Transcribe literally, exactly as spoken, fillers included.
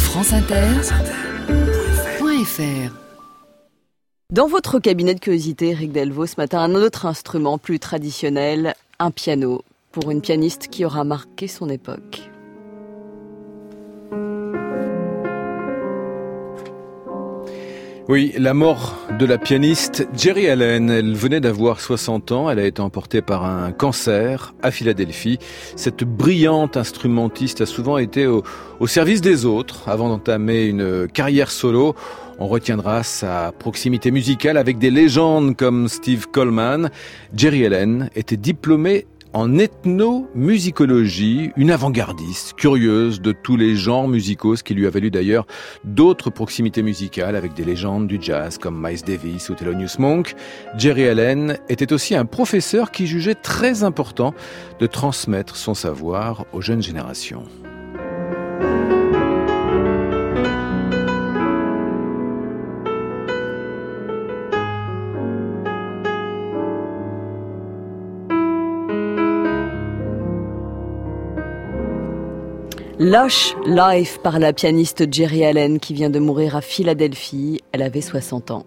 France Inter point F R. Dans votre cabinet de curiosité, Eric Delvaux, ce matin, un autre instrument plus traditionnel, un piano, pour une pianiste qui aura marqué son époque. Oui, la mort de la pianiste Geri Allen. Elle venait d'avoir soixante ans. Elle a été emportée par un cancer à Philadelphie. Cette brillante instrumentiste a souvent été au, au service des autres avant d'entamer une carrière solo. On retiendra sa proximité musicale avec des légendes comme Steve Coleman. Geri Allen était diplômée en ethnomusicologie, une avant-gardiste, curieuse de tous les genres musicaux, ce qui lui a valu d'ailleurs d'autres proximités musicales avec des légendes du jazz comme Miles Davis ou Thelonious Monk. Geri Allen était aussi un professeur qui jugeait très important de transmettre son savoir aux jeunes générations. Lush Life par la pianiste Geri Allen qui vient de mourir à Philadelphie. Elle avait soixante ans.